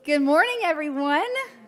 Good morning, everyone.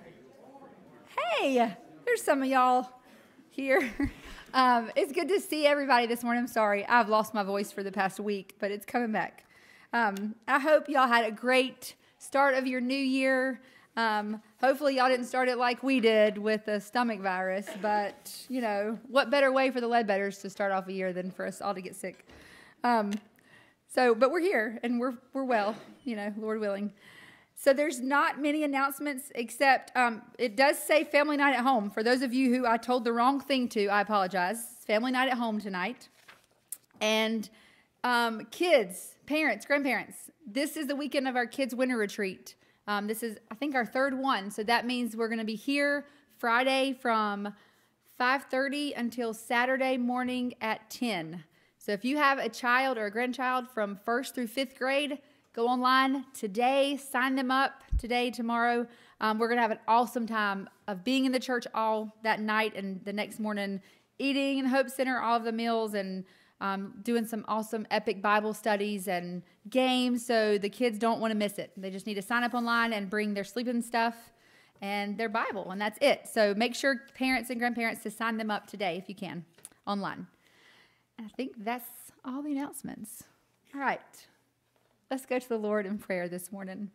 Hey, there's some of y'all here. It's good to see everybody this morning. I'm sorry, I've lost my voice for the past week, but it's coming back. I hope y'all had a great start of your new year. Hopefully y'all didn't start it like we did with the stomach virus, but, you know, what better way for the Ledbetters to start off a year than for us all to get sick? But we're here, and we're well, you know, Lord willing. So there's not many announcements except it does say family night at home. For those of you who I told the wrong thing to, I apologize. It's family night at home tonight. And kids, parents, grandparents, this is the weekend of our kids' winter retreat. This is, I think, our third one. So that means we're going to be here Friday from 5:30 until Saturday morning at 10. So if you have a child or a grandchild from 1st through 5th grade, go online today, sign them up today, tomorrow. We're going to have an awesome time of being in the church all that night and the next morning, eating in Hope Center all of the meals and doing some awesome epic Bible studies and games, so the kids don't want to miss it. They just need to sign up online and bring their sleeping stuff and their Bible, and that's it. So make sure parents and grandparents to sign them up today if you can, online. And I think that's all the announcements. All right. Let's go to the Lord in prayer this morning.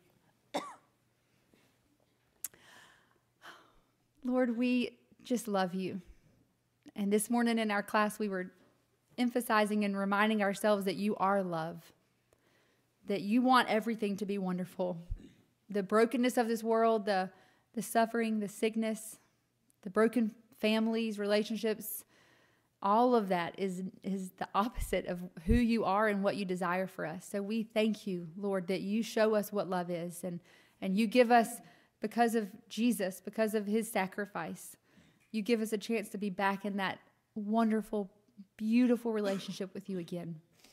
Lord, we just love you. And this morning in our class, we were emphasizing and reminding ourselves that you are love, that you want everything to be wonderful. The brokenness of this world, the suffering, the sickness, the broken families, relationships, all of that is the opposite of who you are and what you desire for us. So we thank you, Lord, that you show us what love is. And you give us, because of Jesus, because of his sacrifice, you give us a chance to be back in that wonderful, beautiful relationship with you again.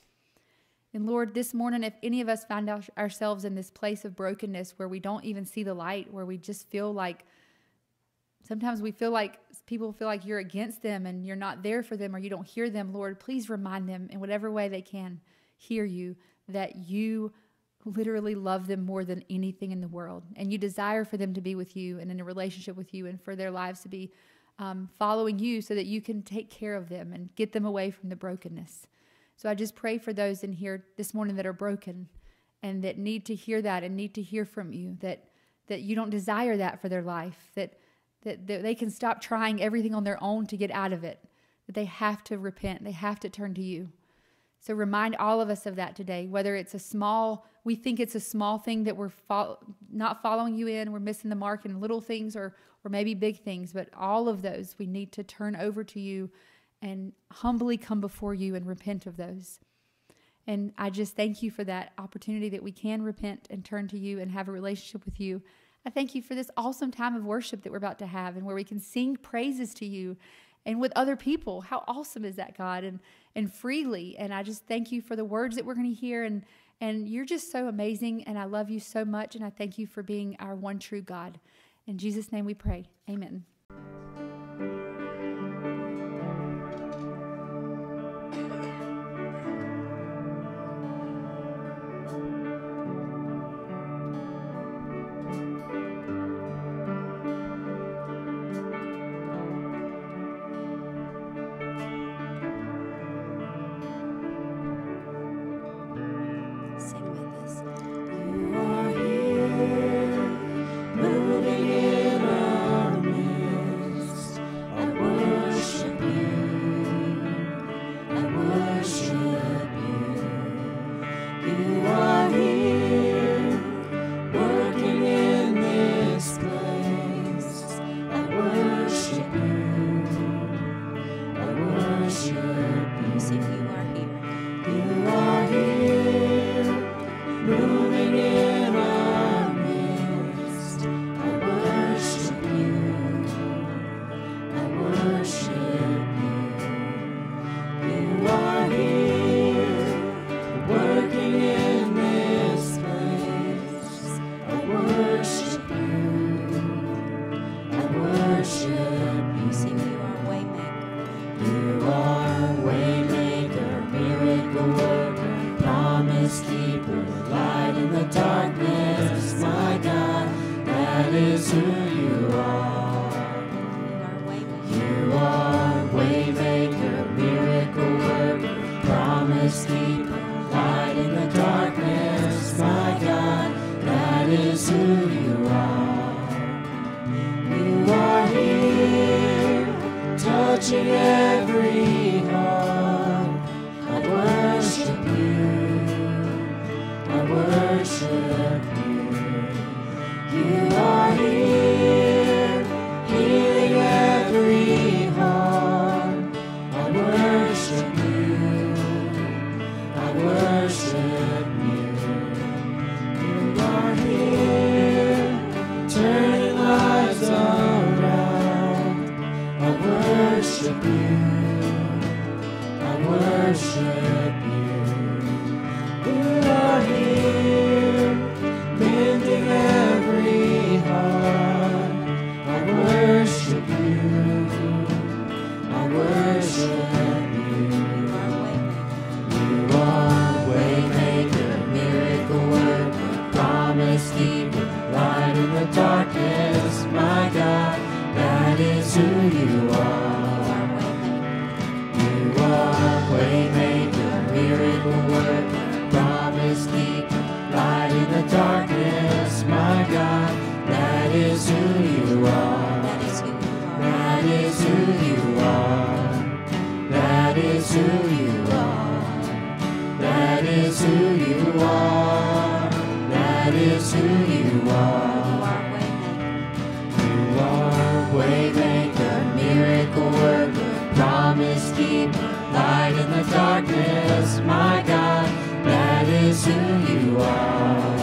And Lord, this morning, if any of us find ourselves in this place of brokenness where we don't even see the light, where we just feel like, sometimes we feel like people feel like you're against them and you're not there for them or you don't hear them. Lord, please remind them in whatever way they can hear you that you literally love them more than anything in the world. And you desire for them to be with you and in a relationship with you and for their lives to be following you so that you can take care of them and get them away from the brokenness. So I just pray for those in here this morning that are broken and that need to hear that and need to hear from you, that you don't desire that for their life, that they can stop trying everything on their own to get out of it, that they have to repent, they have to turn to you. So remind all of us of that today, whether it's we think it's a small thing that we're not following you in, we're missing the mark in little things or maybe big things, but all of those we need to turn over to you and humbly come before you and repent of those. And I just thank you for that opportunity that we can repent and turn to you and have a relationship with you. I thank you for this awesome time of worship that we're about to have and where we can sing praises to you and with other people. How awesome is that, God? And freely. And I just thank you for the words that we're going to hear. And you're just so amazing. And I love you so much. And I thank you for being our one true God. In Jesus' name we pray. Amen. Moving in our midst. That is who you are. You are waymaker, miracle worker, promise keeper, light in the darkness, my God. That is who you are. You are here, touching every heart. I worship you. I worship you. You are here, healing every heart. I worship you. I worship you. You are here, turning lives around. I worship you. I worship you. You are here, mending every heart. I worship you. I worship you. You are waymaker, miracle worker, promise keeper, light in the darkness, my God. That is who you are. You are waymaker, miracle worker, promise keeper, light in the darkness, my God. That is who you are. That is who you are. That is who you are. That is who you are. That is who you are. You are waymaker, miracle worker, promise keeper, light in the darkness, my God. That is who you are.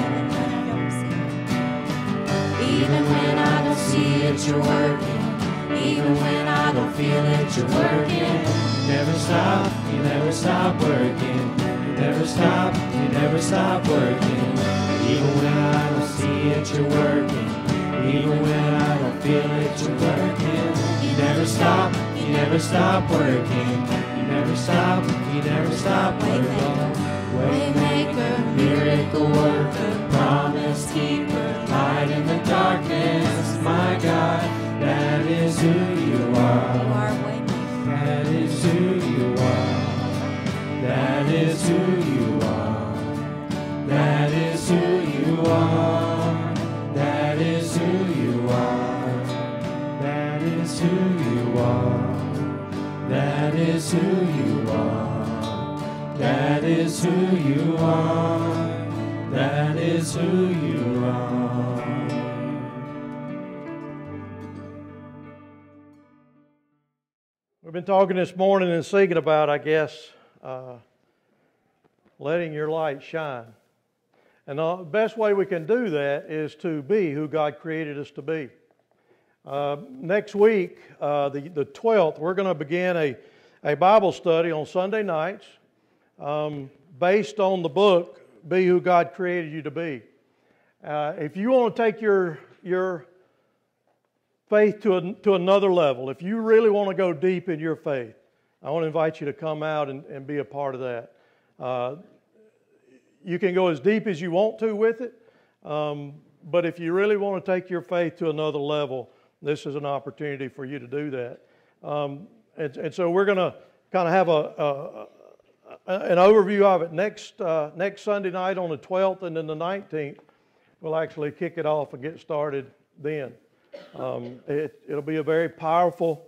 Even when I don't see it, you're working. Even when I don't feel it, you're working. You never stop, you never stop working. You never stop, you never stop working. Even when I don't see it, you're working. Even when I don't feel it, you're working. You never stop, you never stop working. You never stop, you never stop working. Waymaker, miracle worker, promise keeper, light in the darkness, my God. That is who you are. That is who you are. That is who you are. That is who you are. That is who you are. That is who you are. That is who you are. That is who you are. That is who you are. We've been talking this morning and singing about, I guess, letting your light shine. And the best way we can do that is to be who God created us to be. Next week, the 12th, we're going to begin a Bible study on Sunday nights based on the book, Be Who God Created You to Be. If you want to take your faith to another level, if you really want to go deep in your faith, I want to invite you to come out and be a part of that. You can go as deep as you want to with it, but if you really want to take your faith to another level, this is an opportunity for you to do that. And so we're going to kind of have an overview of it next Sunday night on the 12th, and then the 19th we'll actually kick it off and get started then. It'll be a very powerful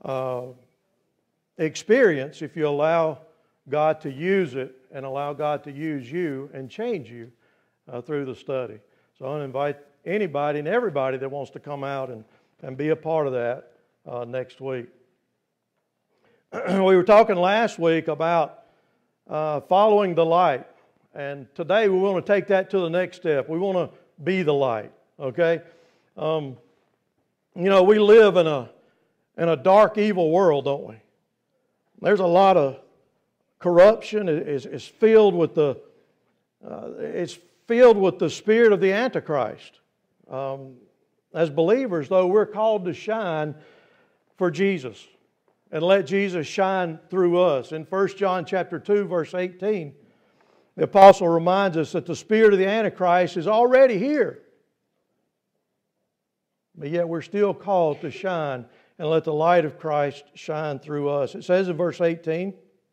experience if you allow God to use it and allow God to use you and change you through the study. So I want to invite anybody and everybody that wants to come out and be a part of that next week. We were talking last week about following the light, and today we want to take that to the next step. We want to be the light, okay? We live in a dark, evil world, don't we? There's a lot of corruption. It's filled with the spirit of the Antichrist. As believers, though, we're called to shine for Jesus and let Jesus shine through us. In 1 John chapter 2, verse 18, the apostle reminds us that the spirit of the Antichrist is already here. but yet we're still called to shine and let the light of Christ shine through us. It says in verse 18,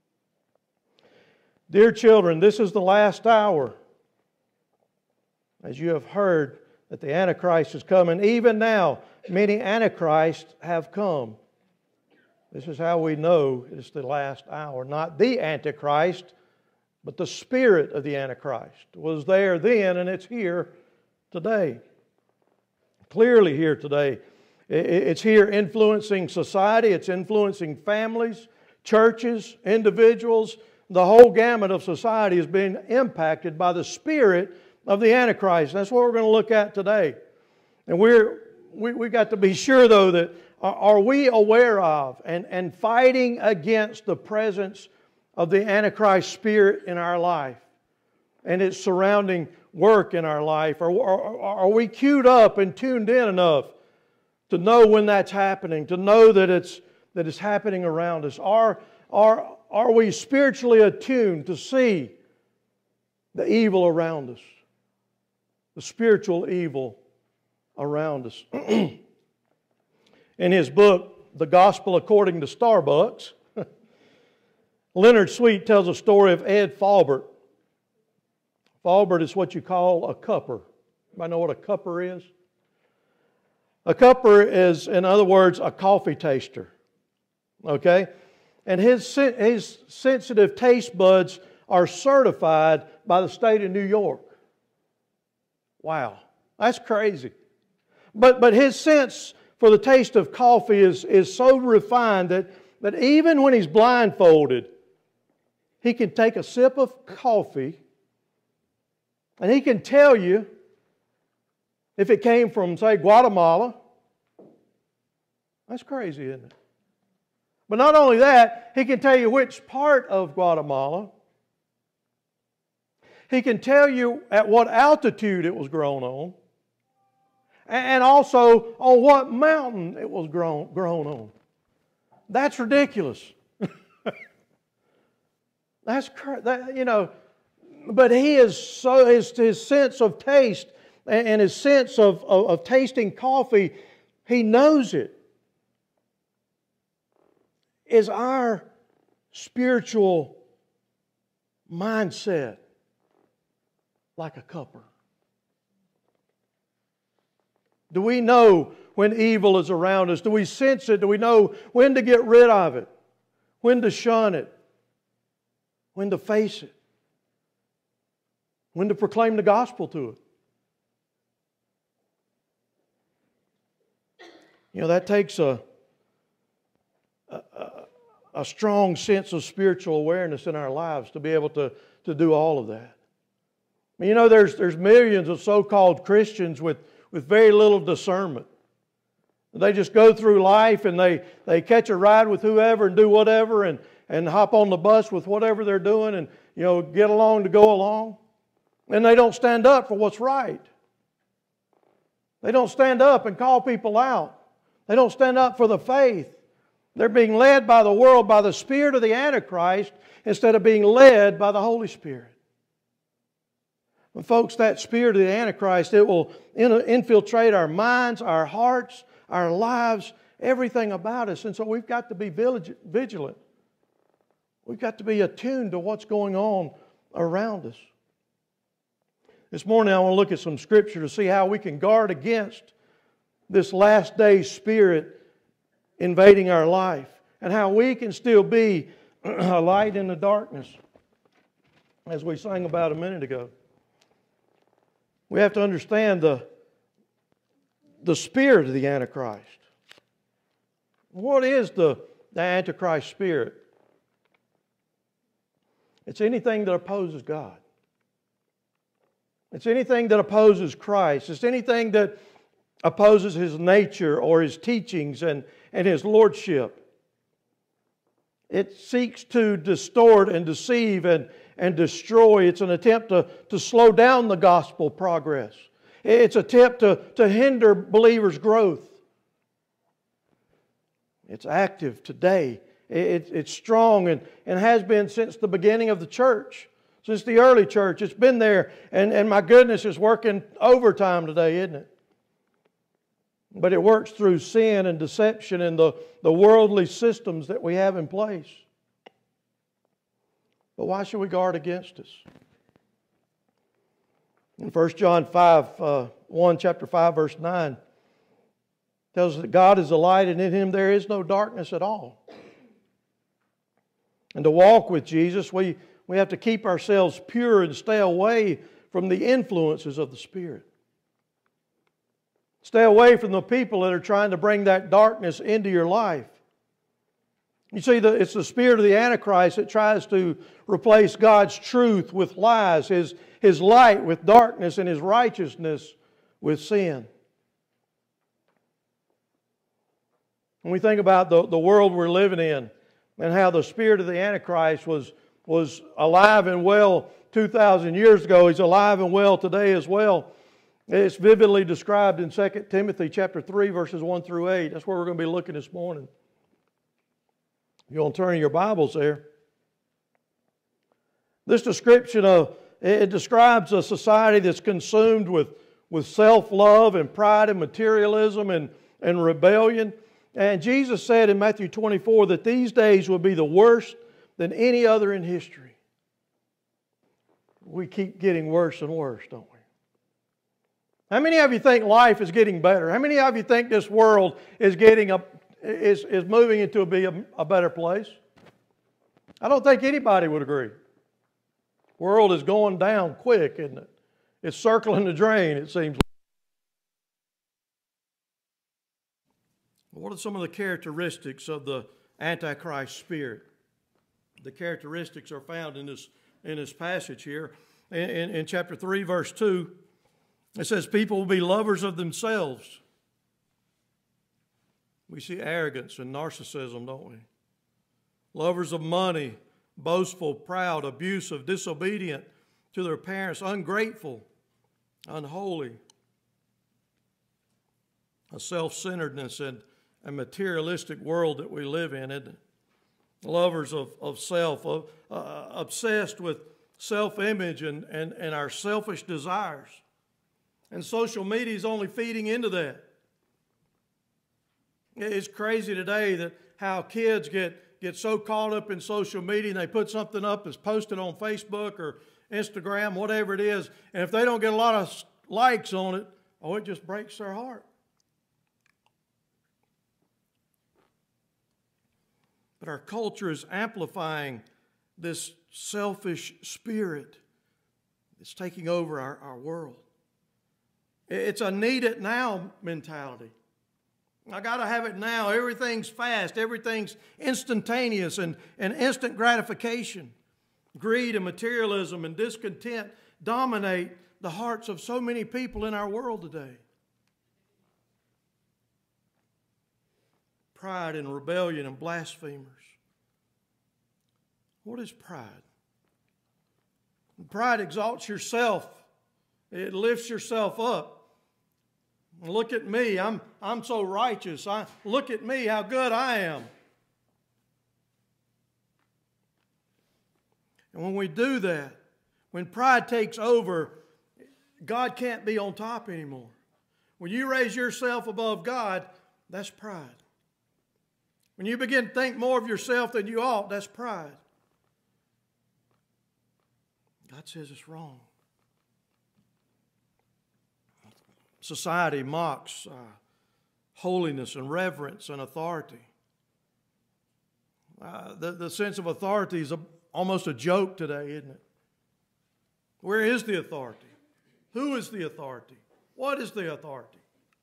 "Dear children, this is the last hour. As you have heard that the Antichrist is coming, even now many Antichrists have come." This is how we know it's the last hour. Not the Antichrist, but the spirit of the Antichrist was there then, and it's here today. Clearly here today. It's here influencing society. It's influencing families, churches, individuals. The whole gamut of society is being impacted by the spirit of the Antichrist. That's what we're going to look at today. And we got to be sure, though, that are we aware of and fighting against the presence of the Antichrist spirit in our life and its surrounding work in our life? Are we queued up and tuned in enough to know when that's happening, to know that it's happening around us? Are we spiritually attuned to see the evil around us, the spiritual evil around us? In his book, The Gospel According to Starbucks, Leonard Sweet tells a story of Ed Faubert. Faubert is what you call a cupper. Anybody know what a cupper is? A cupper is, in other words, a coffee taster. Okay? And his sensitive taste buds are certified by the state of New York. Wow, that's crazy. But his sense for the taste of coffee is so refined that even when he's blindfolded, he can take a sip of coffee and he can tell you if it came from, say, Guatemala. That's crazy, isn't it? But not only that, he can tell you which part of Guatemala. He can tell you at what altitude it was grown on. And also on what mountain it was grown on. That's ridiculous. But he is so, his sense of taste and his sense of tasting coffee, he knows it, is our spiritual mindset like a cupper? Do we know when evil is around us? Do we sense it? Do we know when to get rid of it? When to shun it? When to face it? When to proclaim the gospel to it? You know, that takes a strong sense of spiritual awareness in our lives to be able to do all of that. You know, there's millions of so-called Christians with very little discernment. They just go through life and they catch a ride with whoever and do whatever and hop on the bus with whatever they're doing and, you know, get along to go along. And they don't stand up for what's right. They don't stand up and call people out. They don't stand up for the faith. They're being led by the world, by the spirit of the Antichrist, instead of being led by the Holy Spirit. And folks, that spirit of the Antichrist, it will infiltrate our minds, our hearts, our lives, everything about us. And so we've got to be vigilant. We've got to be attuned to what's going on around us. This morning I want to look at some Scripture to see how we can guard against this last day spirit invading our life and how we can still be a light in the darkness, as we sang about a minute ago. We have to understand the spirit of the Antichrist. What is the Antichrist spirit? It's anything that opposes God. It's anything that opposes Christ. It's anything that opposes His nature or His teachings and His lordship. It seeks to distort and deceive and destroy. It's an attempt to slow down the gospel progress. It's an attempt to hinder believers' growth. It's active today. It's strong and has been since the beginning of the church. Since the early church, it's been there. And my goodness, it's working overtime today, isn't it? But it works through sin and deception and the worldly systems that we have in place. But why should we guard against this? In 1 John 1, chapter 5, verse 9, tells us that God is the light and in Him there is no darkness at all. And to walk with Jesus, we have to keep ourselves pure and stay away from the influences of the Spirit. Stay away from the people that are trying to bring that darkness into your life. You see, it's the spirit of the Antichrist that tries to replace God's truth with lies, His light with darkness, and His righteousness with sin. When we think about the world we're living in and how the spirit of the Antichrist was alive and well 2,000 years ago, he's alive and well today as well. It's vividly described in 2 Timothy chapter 3, verses 1 through 8. That's where we're going to be looking this morning. You want to turn your Bibles there. This description it describes a society that's consumed with self-love and pride and materialism and rebellion. And Jesus said in Matthew 24 that these days will be the worst than any other in history. We keep getting worse and worse, don't we? How many of you think life is getting better? How many of you think this world is moving into a better place? I don't think anybody would agree. The world is going down quick, isn't it? It's circling the drain, it seems. What are some of the characteristics of the Antichrist spirit? The characteristics are found in this passage here. In chapter 3, verse 2, it says, people will be lovers of themselves. We see arrogance and narcissism, don't we? Lovers of money, boastful, proud, abusive, disobedient to their parents, ungrateful, unholy. A self-centeredness and a materialistic world that we live in, isn't it? Lovers of self, obsessed with self-image and our selfish desires. And social media is only feeding into that. It's crazy today that how kids get so caught up in social media and they put something up that's posted on Facebook or Instagram, whatever it is, and if they don't get a lot of likes on it, it just breaks their heart. But our culture is amplifying this selfish spirit that's taking over our world. It's a need it now mentality. I got to have it now. Everything's fast. Everything's instantaneous and instant gratification. Greed and materialism and discontent dominate the hearts of so many people in our world today. Pride and rebellion and blasphemers. What is pride? Pride exalts yourself. It lifts yourself up. Look at me. I'm so righteous. Look at me, how good I am. And when we do that, when pride takes over, God can't be on top anymore. When you raise yourself above God, that's pride. When you begin to think more of yourself than you ought, that's pride. God says it's wrong. Society mocks holiness and reverence and authority. The sense of authority is almost a joke today, isn't it? Where is the authority? Who is the authority? What is the authority?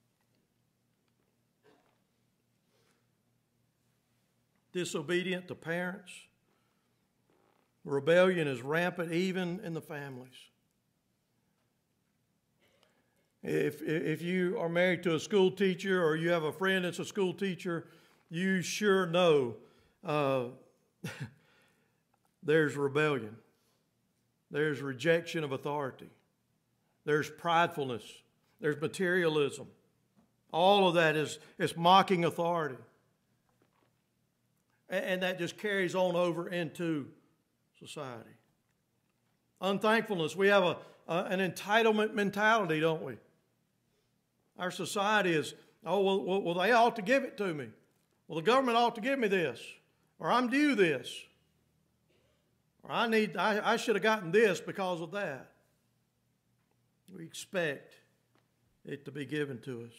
Disobedient to parents. Rebellion is rampant even in the families. If you are married to a school teacher or you have a friend that's a school teacher, you sure know there's rebellion. There's rejection of authority. There's pridefulness. There's materialism. All of that is mocking authority. And that just carries on over into society. Unthankfulness. We have an entitlement mentality, don't we? Our society Oh, well, they ought to give it to me. Well, the government ought to give me this. Or I'm due this. Or I should have gotten this because of that. We expect it to be given to us.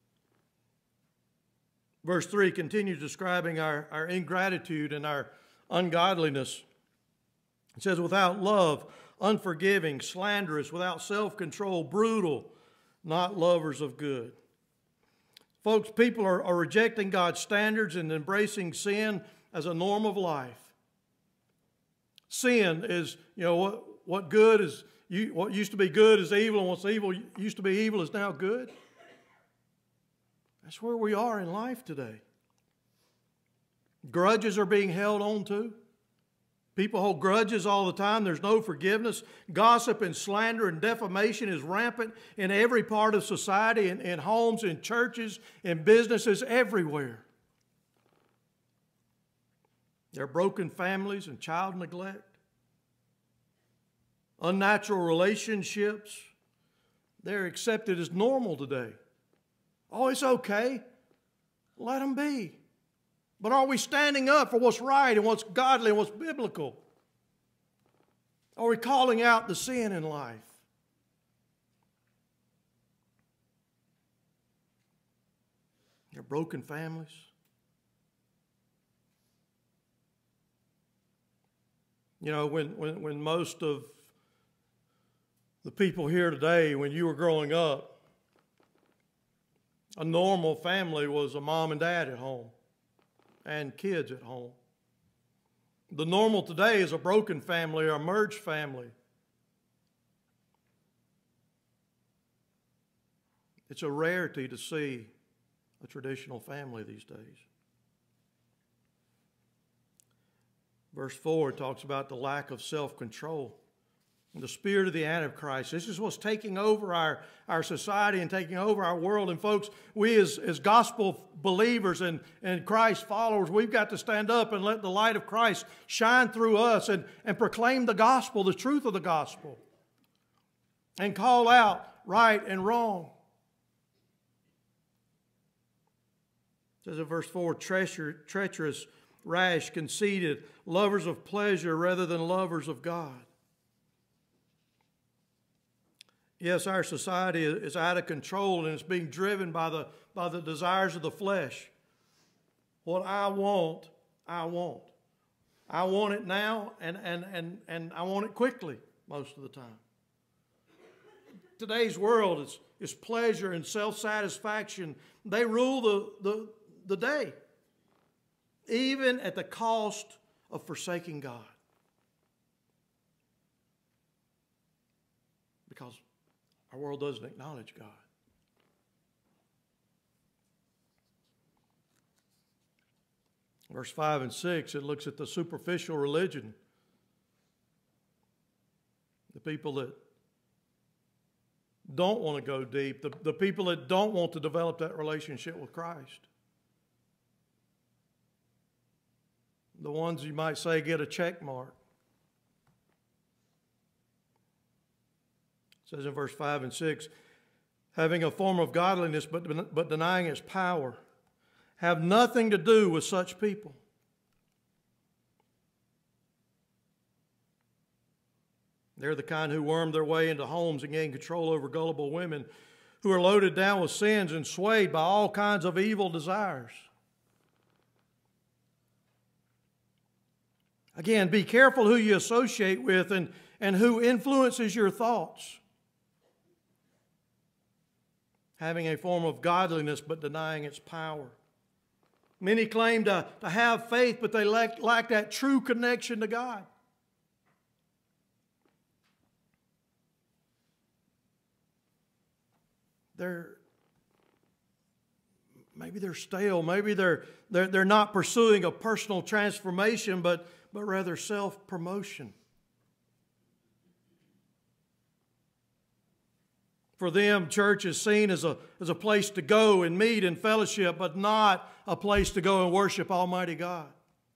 Verse 3 continues describing our ingratitude and our ungodliness. It says, without love, unforgiving, slanderous, without self-control, brutal, not lovers of good. Folks, people are rejecting God's standards and embracing sin as a norm of life. Sin is, what good is, what used to be good is evil, and what's evil used to be evil is now good. That's where we are in life today. Grudges are being held on to. People hold grudges all the time. There's no forgiveness. Gossip and slander and defamation is rampant in every part of society, in homes, in churches, in businesses, everywhere. There are broken families and child neglect. Unnatural relationships, they're accepted as normal today. Oh, it's okay. Let them be. But are we standing up for what's right and what's godly and what's biblical? Are we calling out the sin in life? There are broken families. When most of the people here today, when you were growing up, a normal family was a mom and dad at home and kids at home. The normal today is a broken family or a merged family. It's a rarity to see a traditional family these days. Verse 4 talks about the lack of self-control. The spirit of the Antichrist. This is what's taking over our society and taking over our world. And folks, we as gospel believers and Christ followers, we've got to stand up and let the light of Christ shine through us and proclaim the gospel, the truth of the gospel. And call out right and wrong. It says in verse 4, treacherous, rash, conceited, lovers of pleasure rather than lovers of God. Yes, our society is out of control and it's being driven by the desires of the flesh. What I want, I want. I want it now and I want it quickly most of the time. Today's world is pleasure and self-satisfaction. They rule the day, even at the cost of forsaking God. Because our world doesn't acknowledge God. Verse 5 and 6, it looks at the superficial religion. The people that don't want to go deep, the people that don't want to develop that relationship with Christ. The ones you might say get a check mark. It says in verse 5 and 6, having a form of godliness but denying its power, have nothing to do with such people. They're the kind who worm their way into homes and gain control over gullible women who are loaded down with sins and swayed by all kinds of evil desires. Again, be careful who you associate with and who influences your thoughts. Having a form of godliness but denying its power. Many claim to have faith, but they lack that true connection to God. Maybe they're stale. Maybe they're not pursuing a personal transformation, but rather self-promotion. For them, church is seen as a place to go and meet and fellowship, but not a place to go and worship Almighty God.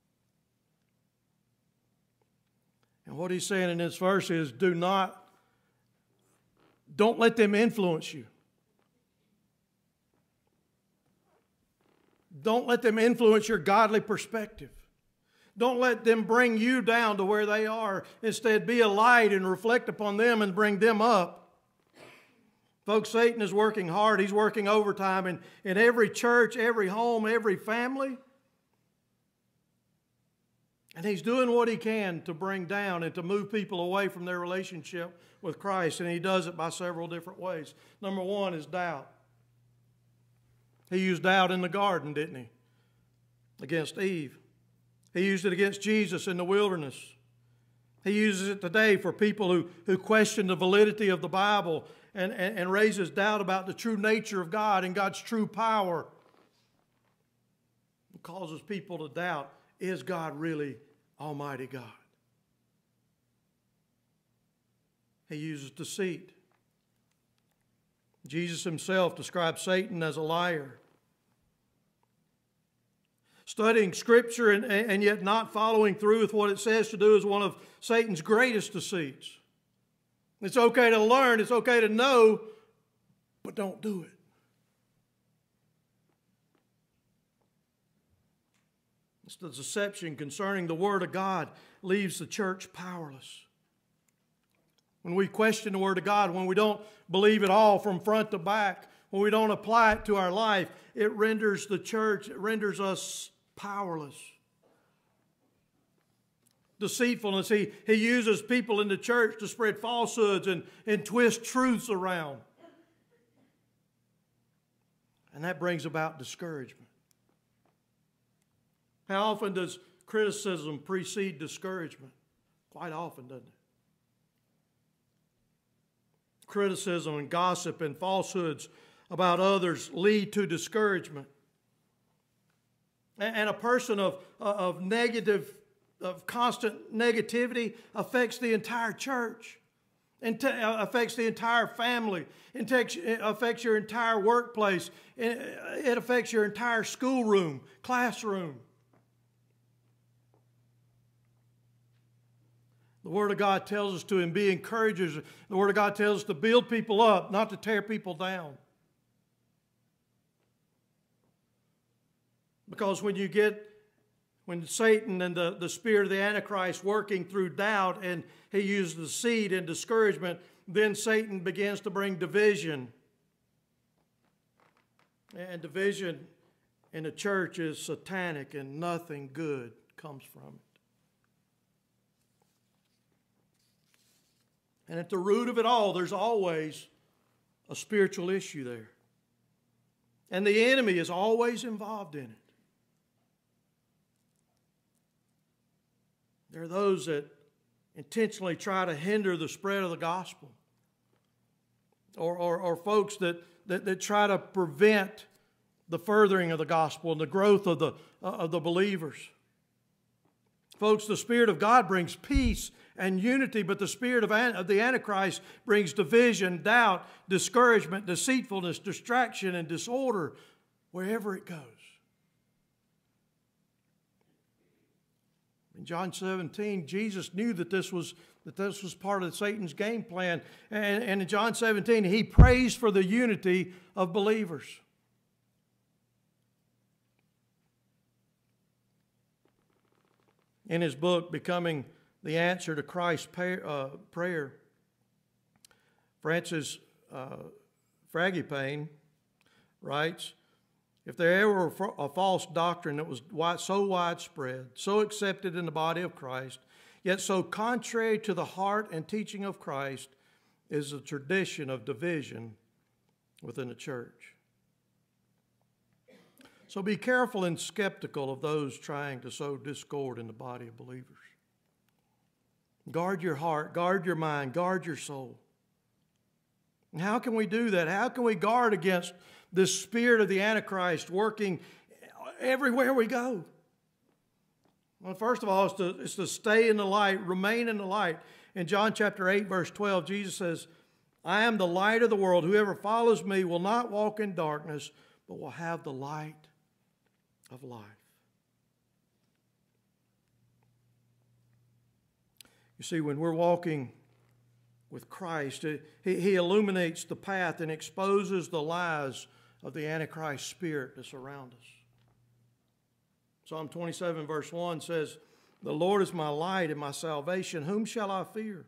And what he's saying in this verse is, don't let them influence you. Don't let them influence your godly perspective. Don't let them bring you down to where they are. Instead, be a light and reflect upon them and bring them up. Folks, Satan is working hard. He's working overtime in every church, every home, every family. And he's doing what he can to bring down and to move people away from their relationship with Christ. And he does it by several different ways. Number one is doubt. He used doubt in the garden, didn't he? Against Eve. He used it against Jesus in the wilderness. He uses it today for people who question the validity of the Bible and raises doubt about the true nature of God and God's true power. It causes people to doubt, is God really Almighty God? He uses deceit. Jesus himself describes Satan as a liar. Studying Scripture and yet not following through with what it says to do is one of Satan's greatest deceits. It's okay to learn, it's okay to know, but don't do it. It's the deception concerning the Word of God leaves the church powerless. When we question the Word of God, when we don't believe it all from front to back, when we don't apply it to our life, it renders the church, it renders us powerless. Deceitfulness. He uses people in the church to spread falsehoods and twist truths around. And that brings about discouragement. How often does criticism precede discouragement? Quite often, doesn't it? Criticism and gossip and falsehoods about others lead to discouragement. And a person of constant negativity affects the entire church, affects the entire family, affects your entire workplace, it affects your entire schoolroom, classroom. The Word of God tells us to be encouragers. The Word of God tells us to build people up, not to tear people down. Because when Satan and the spirit of the Antichrist working through doubt and he uses deceit and discouragement, then Satan begins to bring division. And division in the church is satanic and nothing good comes from it. And at the root of it all, there's always a spiritual issue there. And the enemy is always involved in it. There are those that intentionally try to hinder the spread of the gospel. Or folks that try to prevent the furthering of the gospel and the growth of the believers. Folks, the Spirit of God brings peace and unity, but the spirit of the Antichrist brings division, doubt, discouragement, deceitfulness, distraction, and disorder wherever it goes. In John 17, Jesus knew that this was part of Satan's game plan. And in John 17, he prays for the unity of believers. In his book, Becoming the Answer to Christ's Prayer, Francis Fragipane writes, if there ever were a false doctrine that was so widespread, so accepted in the body of Christ, yet so contrary to the heart and teaching of Christ, is a tradition of division within the church. So be careful and skeptical of those trying to sow discord in the body of believers. Guard your heart, guard your mind, guard your soul. And how can we do that? How can we guard against this spirit of the Antichrist working everywhere we go? Well, first of all, it's to stay in the light, remain in the light. In John chapter 8, verse 12, Jesus says, I am the light of the world. Whoever follows me will not walk in darkness, but will have the light of life. You see, when we're walking with Christ, He illuminates the path and exposes the lies of the Antichrist spirit that's around us. Psalm 27 verse 1 says, "The Lord is my light and my salvation. Whom shall I fear?"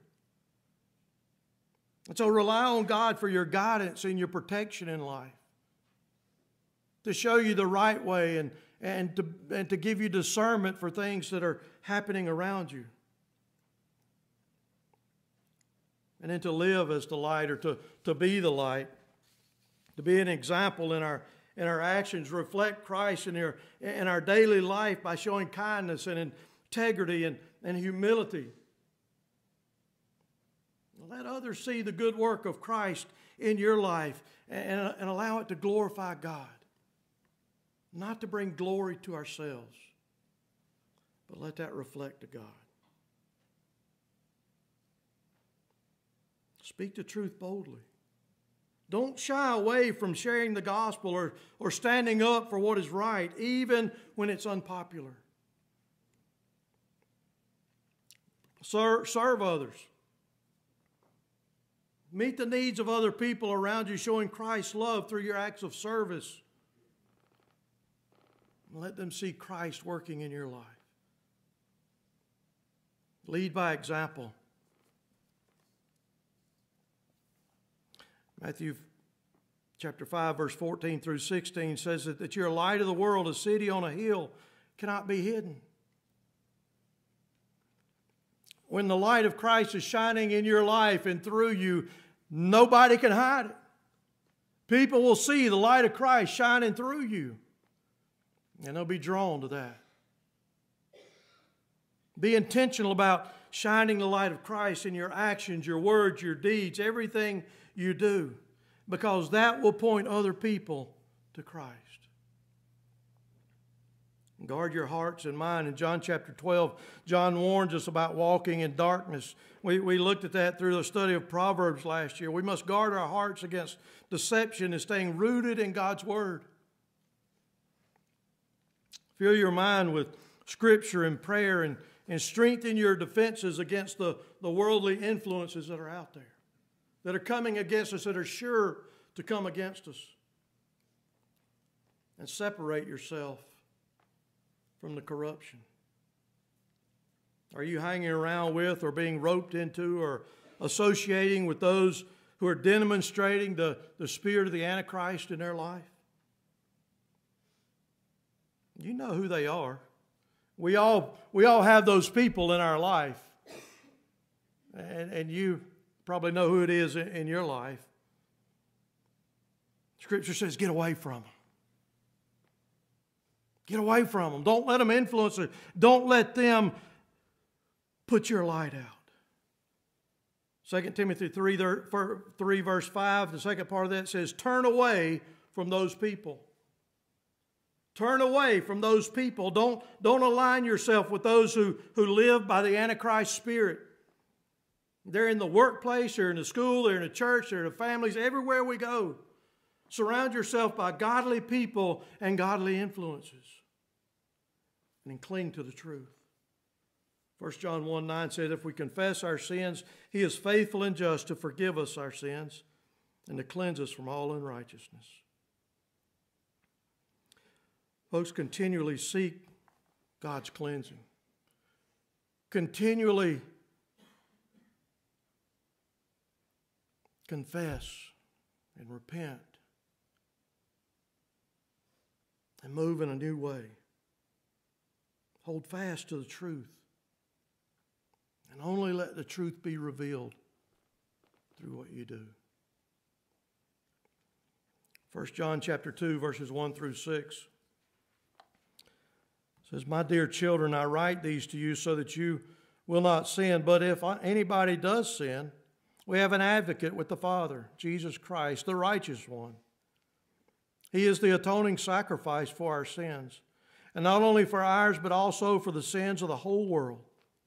And so rely on God for your guidance and your protection in life, to show you the right way and to give you discernment for things that are happening around you. And then to live as the light, or to be the light, to be an example in our actions, reflect Christ in our daily life by showing kindness and integrity and humility. Let others see the good work of Christ in your life and allow it to glorify God. Not to bring glory to ourselves, but let that reflect to God. Speak the truth boldly. Don't shy away from sharing the gospel or standing up for what is right, even when it's unpopular. Serve others. Meet the needs of other people around you, showing Christ's love through your acts of service. And let them see Christ working in your life. Lead by example. Matthew chapter 5, verse 14 through 16 says that you're a light of the world, a city on a hill cannot be hidden. When the light of Christ is shining in your life and through you, nobody can hide it. People will see the light of Christ shining through you, and they'll be drawn to that. Be intentional about shining the light of Christ in your actions, your words, your deeds, everything you do, because that will point other people to Christ. Guard your hearts and mind. In John chapter 12, John warns us about walking in darkness. We looked at that through the study of Proverbs last year. We must guard our hearts against deception and staying rooted in God's Word. Fill your mind with Scripture and prayer and strengthen your defenses against the worldly influences that are out there, that are coming against us, that are sure to come against us. And separate yourself from the corruption. Are you hanging around with or being roped into or associating with those who are demonstrating the spirit of the Antichrist in their life? You know who they are. We all have those people in our life. And you probably know who it is in your life. Scripture says, get away from them. Get away from them. Don't let them influence you. Don't let them put your light out. 2 Timothy 3 verse 5, the second part of that says, turn away from those people. Turn away from those people. Don't align yourself with those who live by the Antichrist spirit. They're in the workplace, they're in the school, they're in the church, they're in the families, everywhere we go. Surround yourself by godly people and godly influences. And cling to the truth. 1 John 1:9 said, if we confess our sins, He is faithful and just to forgive us our sins and to cleanse us from all unrighteousness. Folks, continually seek God's cleansing. Continually confess and repent and move in a new way. Hold fast to the truth and only let the truth be revealed through what you do. 1 John chapter 2, verses 1 through 6 says, my dear children, I write these to you so that you will not sin. But if anybody does sin, we have an advocate with the Father, Jesus Christ, the righteous one. He is the atoning sacrifice for our sins. And not only for ours, but also for the sins of the whole world.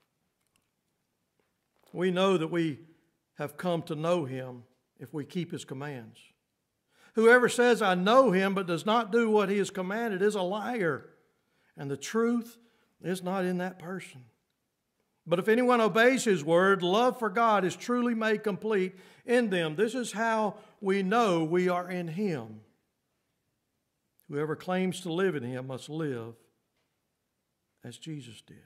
We know that we have come to know Him if we keep His commands. Whoever says, I know Him, but does not do what He has commanded is a liar. And the truth is not in that person. But if anyone obeys His word, love for God is truly made complete in them. This is how we know we are in Him. Whoever claims to live in Him must live as Jesus did.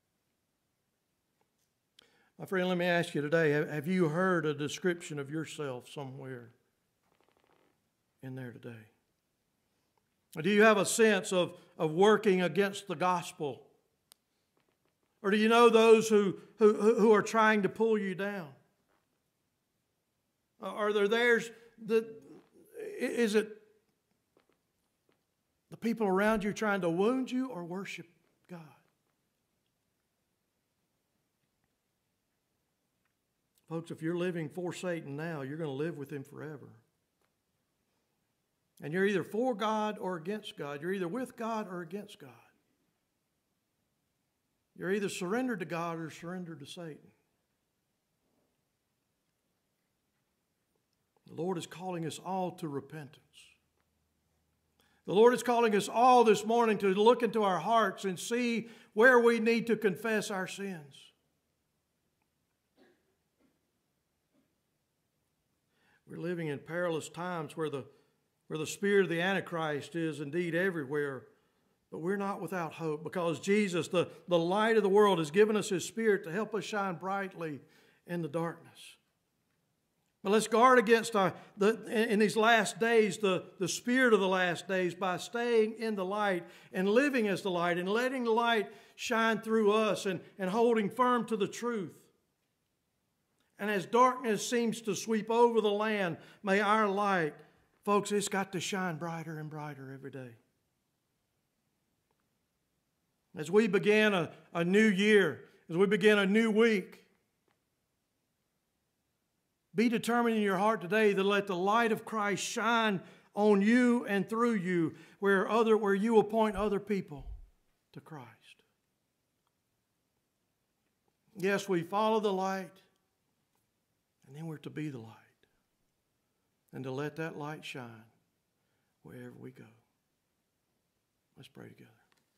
My friend, let me ask you today, have you heard a description of yourself somewhere in there today? Or do you have a sense of working against the gospel? Or do you know those who are trying to pull you down? Are there theirs that, is it the people around you trying to wound you or worship God? Folks, if you're living for Satan now, you're going to live with him forever. And you're either for God or against God. You're either with God or against God. You're either surrendered to God or surrendered to Satan. The Lord is calling us all to repentance. The Lord is calling us all this morning to look into our hearts and see where we need to confess our sins. We're living in perilous times where the spirit of the Antichrist is indeed everywhere. But we're not without hope because Jesus, the light of the world, has given us His Spirit to help us shine brightly in the darkness. But let's guard against in these last days, the spirit of the last days by staying in the light and living as the light and letting the light shine through us and holding firm to the truth. And as darkness seems to sweep over the land, may our light, folks, it's got to shine brighter and brighter every day. As we begin a new year, as we begin a new week, be determined in your heart today to let the light of Christ shine on you and through you, where you will point other people to Christ. Yes, we follow the light, and then we're to be the light, and to let that light shine wherever we go. Let's pray together.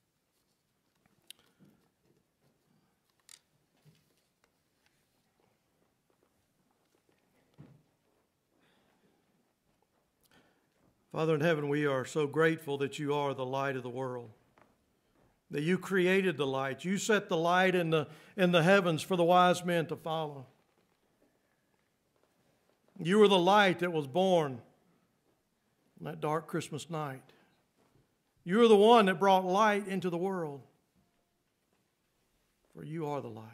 Father in heaven, we are so grateful that you are the light of the world, that you created the light. You set the light in the heavens for the wise men to follow. You were the light that was born on that dark Christmas night. You are the one that brought light into the world, for you are the light.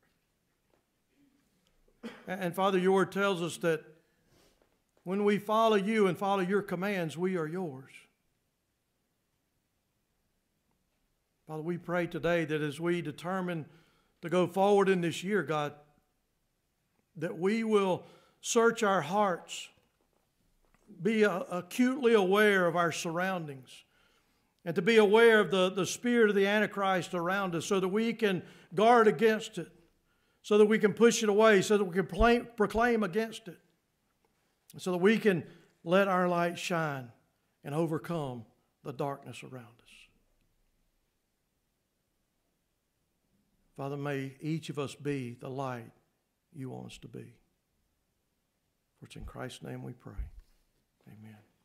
And Father, your word tells us that when we follow you and follow your commands, we are yours. Father, we pray today that as we determine to go forward in this year, God, that we will search our hearts, be acutely aware of our surroundings, and to be aware of the spirit of the Antichrist around us so that we can guard against it, so that we can push it away, so that we can proclaim against it, so that we can let our light shine and overcome the darkness around us. Father, may each of us be the light you want us to be. For it's in Christ's name we pray. Amen.